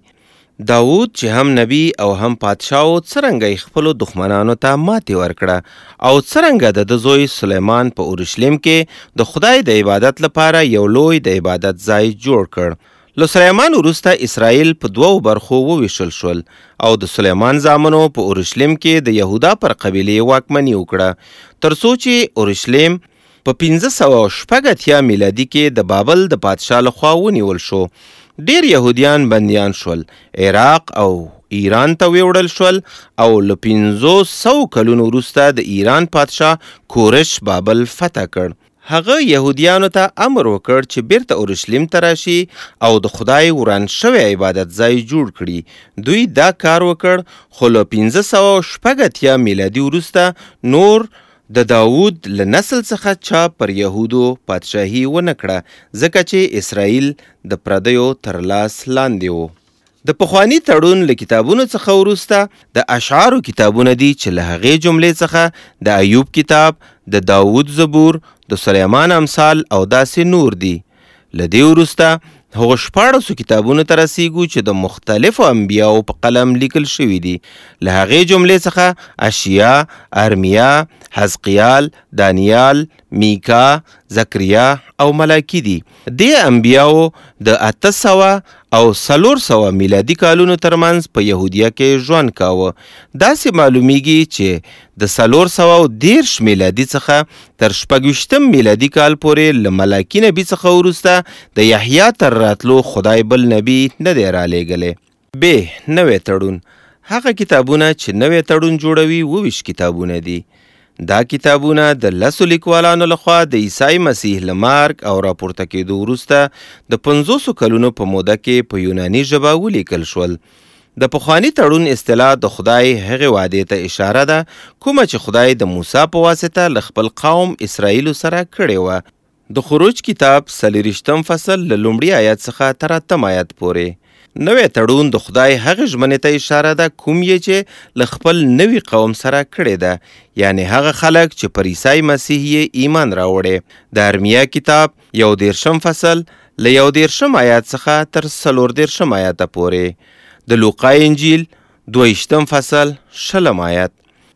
داود چې هم نبی او هم پادشاه و څرنګه یې خپلو دښمنانو ته ماتې ورکړه او څرنګه د ده زوی سلیمان په اورشلیم کې د خدای د عبادت لپاره یو لوی د عبادت ځای جوړ کړ. له سلیمان وروسته اسرائیل په دوو برخو وویشل شول او د سلیمان زامنو په اورشلیم کې د یهودا پر قبیلې واکمني وکړه تر څو چې اورشلیم په پنځه سوه شپږ اتیا میلادي کې د بابل د پادشاه لخوا ونیول شو. ډیر یهودیان بندیان شول، عراق او ایران ته ویوړل شول او له پنځو سوو کلونو وروسته د ایران پادشاه کورش بابل فتح کړ. هغه یهودیانو ته امر وکړ چې بیرته اورشلیم ته راشي او د خدای وران شوی عبادت ځای جوړ کړي. دوی دا کار وکړ خو له پنځه سوه شپږ اتیا میلادي وروسته نور د داود له نسل څخه چا پر یهودو پادشاهي ونه کړه ځکه چې اسرائیل د پردیو تر لاس لاندې و. د پخواني تړون له کتابونو څخه وروسته د اشعارو کتابونه دي چې له هغې جملې څخه د ایوب کتاب، د داود زبور، د سلیمان امثال او داسې نور دي. له دې وروسته هغو شپاړسو کتابونو ته رسیږو چې د مختلفو انبیاو په قلم لیکل شوي دي. له هغې جملې څخه اشعیا، ارمیا، حزقیال، دانیال، میکا، زکریا او ملاکی دي. دې انبیاو د اته سوه او څلور سوه میلادي کالونو ترمنځ په یهودیه کې ژوند کاوه. داسې معلومیږي چې د څلور سوه او دېرش میلادي څخه تر شپږ ویشتم میلادي کال پورې له ملاکی نبي څخه وروسته د یحیی تر راتلو خدای بل نبی نه دی رالیږلی. ب نوی تړون. هغه کتابونه چې نوی تړون جوړوي اوویشت کتابونه دي. دا کتابونه د لسو لیکوالانو لخوا د عیسی مسیح له مرګ او راپورته کېدو وروسته د پنځوسو کلونو په موده کې په یوناني ژبه ولیکل شول. د پخواني تړون اصطلاح د خدای هغې وعدې ته اشاره ده کومه چې خدای د موسی په واسطه له خپل قوم اسرائیلو سره کړې وه. د خروج کتاب څلېرویشتم فصل له لومړي آیت څخه تر اتم آیت پورې. نوی تړون د خدای هغې ژمنې ته اشاره ده کوم یې چې له خپل نوي قوم سره کړې ده، یعنی هغه خلک چې پر عیسی مسیح یې ایمان راوړی. د ارمیا کتاب یو دېرشم فصل له یو دېرشم آیات څخه تر څلور دېرشم آیاته پورې. د لوقا انجیل دویشتم فصل شلم آیات.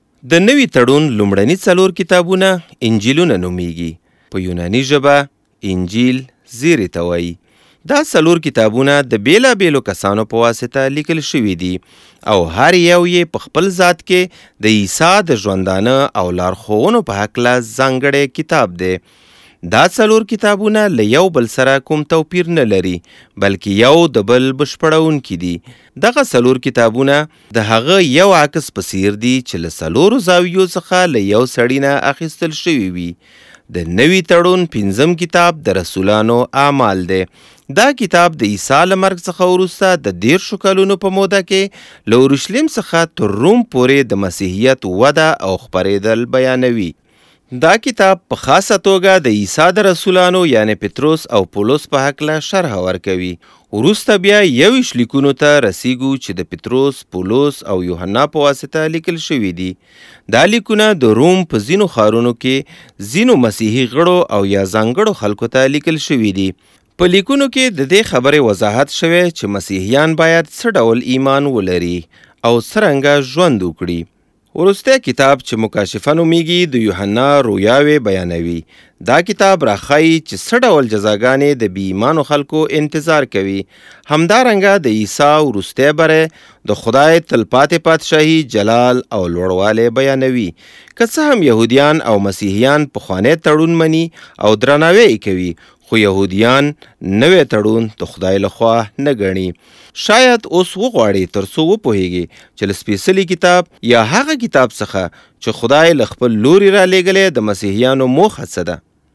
د نوي تړون لومړني څلور کتابونه انجیلونه نومیږي. په یوناني ژبه انجیل زیرې ته وایي. دا څلور کتابونه د بیلابیلو کسانو په واسطه لیکل شوي دي او هر یو یې په خپل ذات کې د عیسی د ژوندانه او لارښوونو په هکله ځانګړی کتاب دی. دا څلور کتابونه له یو بل سره کوم توپیر نه لري بلکې یو د بل بشپړونکي دي. دغه څلور کتابونه د هغه یو عکس په څیر دي چې له څلورو زاویو څخه له یو سړي نه اخیستل شوي وي. د نوي تړون پنځم کتاب د رسولانو اعمال دی. دا کتاب د عیسی له مرګ څخه وروسته د دېرشو کلونو په موده کې له اورشلیم څخه تر روم پورې د مسیحیت وده او خپرېدل بیانوي. دا کتاب په خاصه توګه د عیسی د رسولانو یعنی پطرس او پولس په هکله شرح ورکوي. وروسته بیا یویشت لیکونو ته رسیږو چې د پطرس، پولس او یوحنا په واسطه لیکل شوي دي. دا لیکونه د روم په ځینو ښارونو کې ځینو مسیحي غړو او یا ځانګړو خلکو ته لیکل شوي دي. په لیکونو کې د دې خبرې وضاحت شوی چې مسیحیان باید څه ډول ایمان ولري او څرنګه ژوند وکړي. وروستی کتاب چې مکاشفه نومیږي د یوحنا رویاوې بیانوي. دا کتاب راښایي چې څه ډول جزاګانې د بې ایمانو خلکو انتظار کوي. همدارنګه د عیسی وروستی بری د خدای تلپاتې پادشاهي جلال او لوړوالی بیانوي. که څه هم یهودیان او مسیحیان پخوانی تړون مني او درناوی یې کوي خو یهودیان نوی تړون د خدای لخوا نه ګڼي. شاید اوس وغواړي تر څو وپوهیږي چې له سپېڅلي کتاب یا هغه کتاب څخه چې خدای له خپل لوري را لیږلی د مسیحیانو موخه څه ده.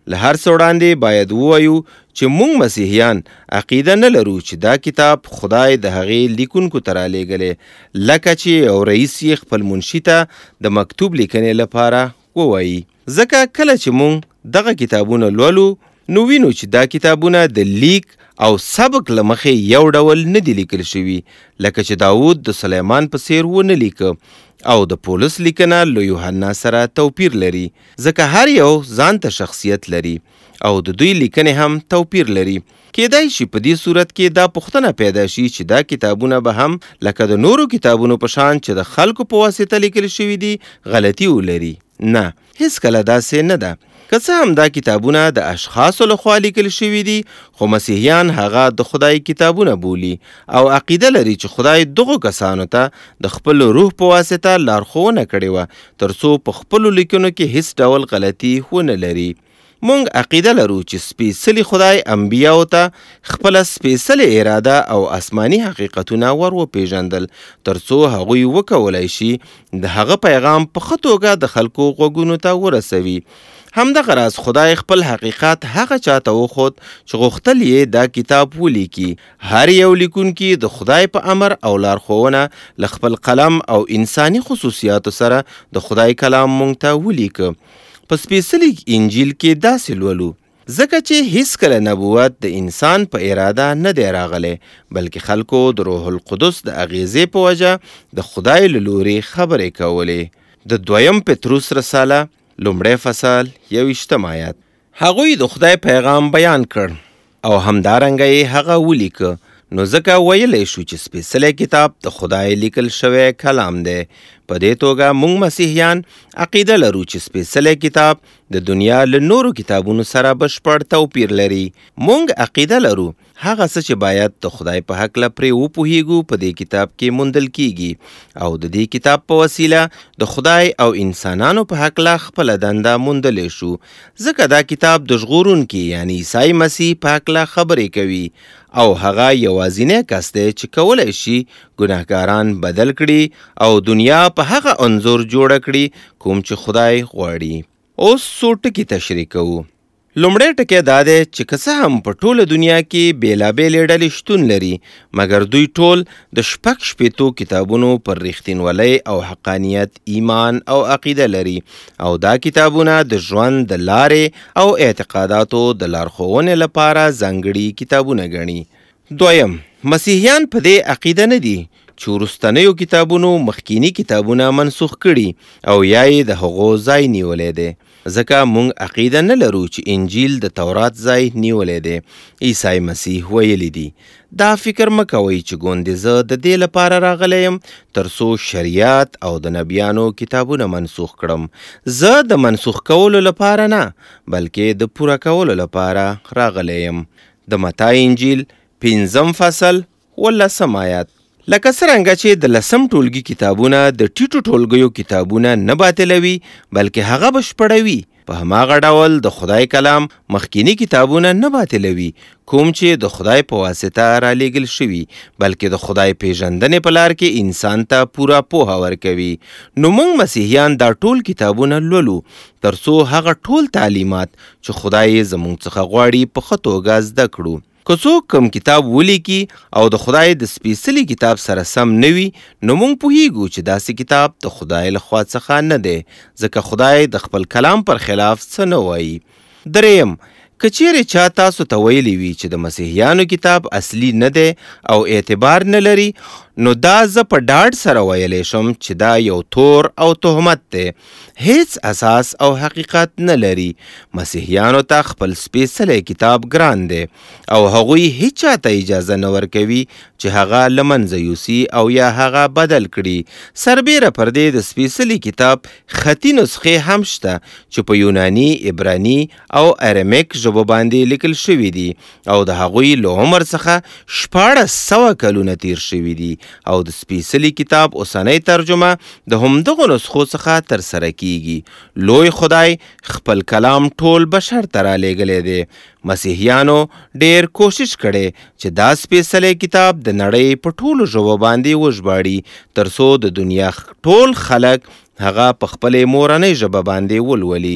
له هر څه وړاندې باید ووایو چې موږ مسیحیان عقیده نه لرو چې دا کتاب خدای د هغې لیکونکو ته رالیږلی، لکه چې یو رئیس یې خپل منشي ته د مکتوب لیکنې لپاره ووایي. ځکه کله چې موږ دغه کتابونه لولو نو وینو چې دا کتابونه د لیک او سبق له مخې یو ډول نه دي لیکل شوي، لکه چې داود د سلیمان په څیر ونه لیکه او د پولس لیکنه له یوحنا سره توپیر لري، ځکه هر یو ځان ته شخصیت لري او د دوی لیکنې هم توپیر لري. کیدای شي په دې صورت کې دا پوښتنه پیدا شي چې دا کتابونه به هم لکه د نورو کتابونو په شان چې د خلکو په واسطه لیکل شوي دي غلطي ولري. نه، هیڅکله داسې نه ده. که څه هم دا کتابونه د اشخاصو لخوا لیکل شوي دي، خو مسیحیان هغه د خدای کتابونه بولي او عقیده لري چې خدای دغو کسانو ته د خپل روح په واسطه لارښوونه کړې وه تر څو په خپلو لیکنو کې هیڅ ډول غلطي ونه لري. مونږ عقیده لرو چې سپیڅلي خدای انبیاو ته خپله سپیڅلې اراده او آسماني حقیقتونه ور وپېژندل تر څو هغوی وکولی شي د هغه پیغام په ښه توګه د خلکو غوږونو ته ورسوي. همدغه راز خدای خپل حقیقت هغه چاته وښود چې غوښتل یې دا کتاب ولیکي. هر یو لیکونکي د خدای په امر او لارښوونه له خپل قلم او انساني خصوصیاتو سره د خدای کلام مونږ ته ولیکه. په سپیڅلي انجیل کې داسې لولو، ځکه چې هیڅکله نبوت د انسان په اراده نه دی راغلی، بلکې خلکو د روح القدس د اغیزې په وجه د خدای له لورې خبرې کولې. د دویم پطرس رساله لومړی فصل یوویشتم آیت. هغوی د خدای پیغام بیان کړ او همدارنګه یې هغه ولیکه، نو ځکه ویلی شو چې سپیڅلی کتاب د خدای لیکل شوی کلام دی. په دې توګه موږ مسیحیان عقیده لرو چې سپیڅلی کتاب د دنیا له نورو کتابونو سره بشپړ توپیر لري. موږ عقیده لرو هغه څه چې باید د خدای په هکله پرې وپوهیږو په دې کتاب کې موندل کیږي او د دې کتاب په وسیله د خدای او انسانانو په هکله خپله دنده موندلی شو، ځکه دا کتاب د ژغورونکي یعنی عیسی مسیح په هکله خبرې کوي او هغه یوازینی کس دی چې کولی شي ګناهګاران بدل کړي او دنیا په هغه انځور جوړه کړي کوم چې خدای غواړي. اوس څو ټکي تشریح کوو. لومړی ټکی دا دی چې که څه هم په ټوله دنیا کې بېلابېلې ډلې شتون لري، مګر دوی ټول د شپږ شپېتو کتابونو پر رښتینولۍ او حقانیت ایمان او عقیده لري او دا کتابونه د ژوند د لارې او اعتقاداتو د لارښوونې لپاره ځانګړي کتابونه ګڼي. دویم، مسیحیان په دې عقیده نه دي چې وروستنیو کتابونو مخکینی کتابونه منسوخ کړي او یا یې د هغو ځای نیولی دی، ځکه موږ عقیده نه لرو چې انجیل د تورات ځای نیولی دی. عیسی مسیح ویلی دی، دا فکر مه کوئ چې ګوندې زه د دې لپاره راغلی یم تر څو شریعت او د نبیانو کتابونه منسوخ کړم. زه د منسوخ کولو لپاره نه بلکې د پوره کولو لپاره راغلی یم. د متی انجیل پنځم فصل ولسم آیت. لکه څرنګه چې د لسم ټولګي کتابونه د ټیټو ټولګیو کتابونه نه باطلوي بلکې هغه بشپړوي، په هماغه ډول د خدای کلام مخکینی کتابونه نه باطلوي کوم چې د خدای په واسطه رالیږل شوي، بلکې د خدای پیژندنې په لار کې انسان ته پوره پوهه ورکوي. نو موږ مسیحیان دا ټول کتابونه لولو تر څو هغه ټول تعلیمات چې خدای زموږ څخه غواړي په ښه توګه زده کړو. که څوک کم کتاب ولیکي او د خدای د سپیڅلي کتاب سره سم نه وي، نو موږ پوهیږو چې داسې کتاب د خدای له خوا څخه نه دی، ځکه خدای د خپل کلام پر خلاف څه نه وایي. دریم، که چیرې چا تاسو ته ویلی وي چې د مسیحیانو کتاب اصلي نه دی او اعتبار نه لري، نو دا زه په ډاډ سره ویلی شم چې دا یو تور او تهمت دی، هیڅ اساس او حقیقت نه لري. مسیحیانو ته خپل سپیڅلی کتاب ګران دی او هغوی هیڅ چاته اجازه نه ورکوي چې هغه له منځه یوسي او یا هغه بدل کړي. سربیره پر دې د سپیڅلي کتاب خطي نسخې هم شته چې په یوناني، عبراني او ارمیک ژبو باندې لیکل شوي دي او د هغوی له عمر څخه شپاړس سوه کلونه تیر شوي دي او د سپیڅلي کتاب اوسنۍ ترجمه د همدغو نسخو څخه ترسره کیږي. لوی خدای خپل کلام ټول بشر ته رالیږلی دی. مسیحیانو ډیر کوشش کړی چې دا سپیڅلی کتاب د نړۍ په ټولو ژبو باندې وژباړي تر څو د دنیا ټول خلک هغه په خپلې مورنۍ ژبه باندې ولولي.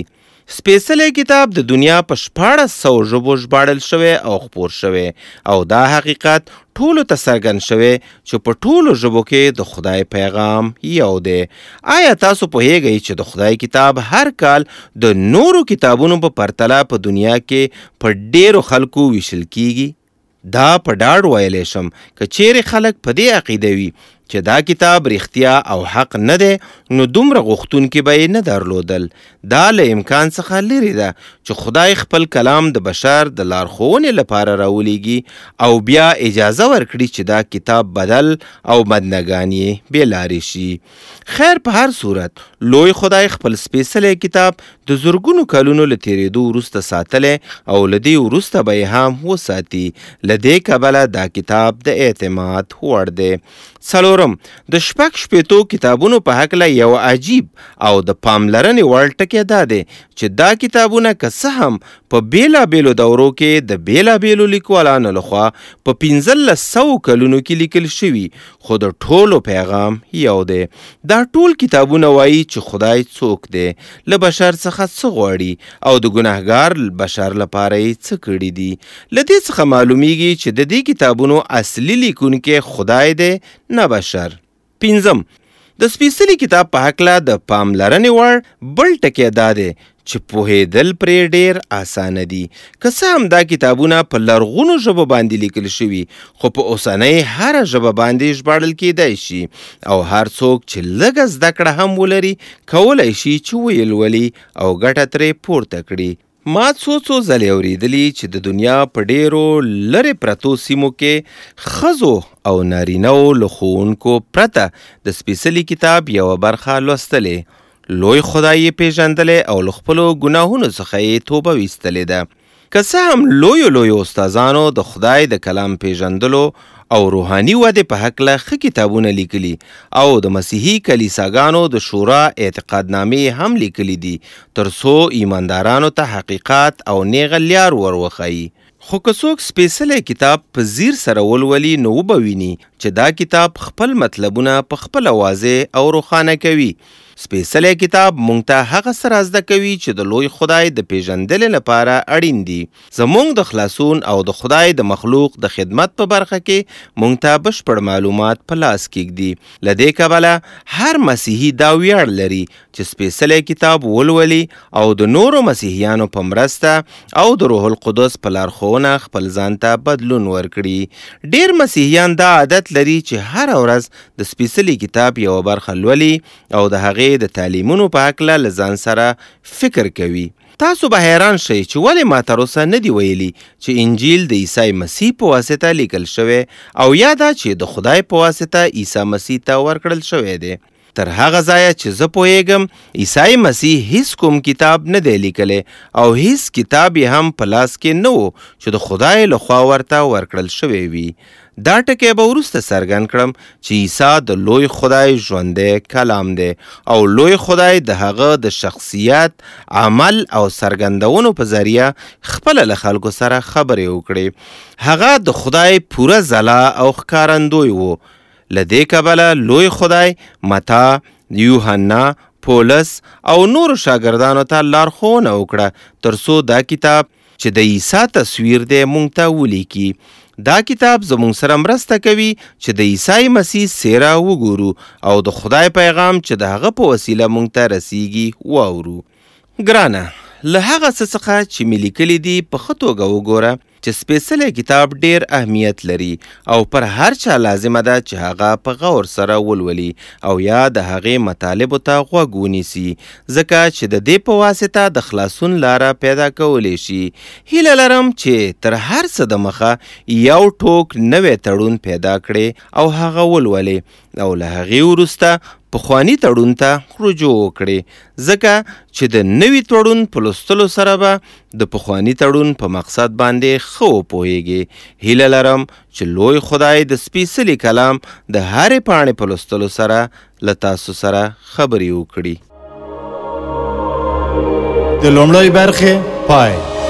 سپیڅلی کتاب د دنیا په شپاړس سوه ژبو ژباړل شوی او خپور شوی او دا حقیقت ټولو ته څرګند شوی چې په ټولو ژبو کې د خدای پیغام یو دی. آیا تاسو پوهیږئ چې د خدای کتاب هر کال د نورو کتابونو په پرتله په دنیا کې په ډیرو خلکو ویشل کیږي؟ دا په ډاډ ویلی شم که چیرې خلک په دې عقیده وي چې دا کتاب رښتیا او حق نه دی نو دومره غوښتونکي به یې نه درلودل. دا له امکان څخه لرې ده چې خدای خپل کلام د بشر د لارښوونې لپاره راولیږي او بیا اجازه ورکړي چې دا کتاب بدل او بدنګان یې بې لارې شي. خیر په هر صورت لوی خدای خپل سپیڅلی کتاب د زرګونو کلونو له تېرېدو وروسته ساتلی او له دې وروسته به یې هم وساتي. له دې کبله دا کتاب د اعتماد وړ دی. څلورم، د شپږ شپېتو کتابونو په هکله یو عجیب او د پاملرنې وړ ټکی دا دی چې دا کتابونه که څه هم په بېلابېلو دورو کې د بېلابېلو لیکوالانو لخوا په پنځلس سوو کلونو کې لیکل شوي خو د ټولو پیغام یو دی. دا ټول کتابونه وایي چې خدای څوک دی، له بشر څخه څه غواړي او د ګناهګار بشر لپاره یې څه کړي دي. له دې څخه معلومیږي چې د دې کتابونو اصلي لیکونکی خدای دی نه بشر. پنځم، د سپیڅلي کتاب په هکله د پاملرنې وړ بل ټکی دا دی چې پوهېدل پرې ډېر اسانه دي. که څه هم دا کتابونه په لرغونو ژبو باندې لیکل شوي خو په اوسنۍ هره ژبه باندې ژباړل کیدای شي او هر څوک چې لږه زده کړه هم ولري کولی شي چې ویې لولي او ګټه ترې پورته کړي. ما څو څو ځلې اورېدلي چې د دنیا په ډېرو لرې پرتو سیمو کې ښځو او نارینهو له ښوونکو پرته د سپیڅلي کتاب یوه برخه لوستلې. لوی خدای یې پیژندلی او له خپلو ګناهونو څخه یې توبه ویستلې ده. که څه هم لویو لویو استادانو د خدای د کلام پیژندلو او روحاني ودې په هکله ښه کتابونه لیکلي او د مسیحي کلیساګانو د شورا اعتقادنامې هم لیکلي دي تر څو ایماندارانو ته حقیقت او نیغه لار ور وښیي. خو که څوک سپیڅلی کتاب په ځیر سره ولولي نو وبه ویني چې دا کتاب خپل مطلبونه په خپله واضح او روښانه کوي. سپیڅلی کتاب مونږ ته هغه څه رازده کوي چې د لوی خدای د پیژندلې لپاره اړین دي. زمونږ د خلاصون او د خدای د مخلوق د خدمت په برخه کې مونږ ته بشپړ معلومات په لاس کېږدي. له دې کبله هر مسیحي دا ویاړ لري چې سپیڅلی کتاب ولولي او د نورو مسیحیانو په مرسته او د روح القدس په لارښوونه خپل ځان ته بدلون ورکړي. ډېر مسیحیان دا عادت لري چې هره ورځ د سپیڅلي کتاب یوه برخه لولي او د هغې د تعلیمونو په هکله له ځان سره فکر کوي. تاسو به حیران شئ چې ولې ما تر اوسه نه دی ویلي چې انجیل د عیسی مسیح په واسطه لیکل شوی او یا دا چې د خدای په واسطه عیسی مسیح ته ورکړل شوی دی. تر هغه ځایه چې زه پوهیږم عیسی مسیح هیڅ کوم کتاب نه دی لیکلی او هیڅ کتاب یې هم په لاس کې نه و چې د خدای لخوا ورته ورکړل شوی وي. دا ټکی به وروسته څرګند کړم چې عیسی د لوی خدای ژوندی کلام دی او لوی خدای د هغه د شخصیت، عمل او څرګندونو په ذریعه خپله له خلکو سره خبرې وکړې. هغه د خدای پوره ځلا او ښکارندوی و. له دې کبله لوی خدای متا، یوحنا، پولس او نورو شاګردانو ته لارښوونه وکړه تر څو دا کتاب چې د عیسی تصویر دی مونږ ته ولیکي. دا کتاب زمونږ سره مرسته کوي چې د عیسی مسیح څیره وګورو او د خدای پیغام چې د هغه په وسیله مونږ ته رسیږي واورو. ګرانه، له هغه څه څخه چې مې لیکلي دي په ښه توګه وګوره چې سپیڅلی کتاب ډیر اهمیت لري او پر هر چا لازمه ده چې هغه په غور سره ولولي او یا د هغې مطالبو ته غوږ ونیسي ځکه چې د دې په واسطه د خلاصون لاره پیدا کولی شي. هیله لرم چې تر هر څه د مخه یو ټوک نوی تړون پیدا کړي او هغه ولولي او له هغې وروسته پخواني تړون ته رجوع وکړي ځکه چې د نوي تړون په لوستلو سره به د پخواني تړون په مقصد باندې ښه وپوهیږي. هیله لرم چې لوی خدای د سپیڅلي کلام د هرې پاڼې په لوستلو سره له تاسو سره خبرې وکړي. د لومړۍ برخې پای.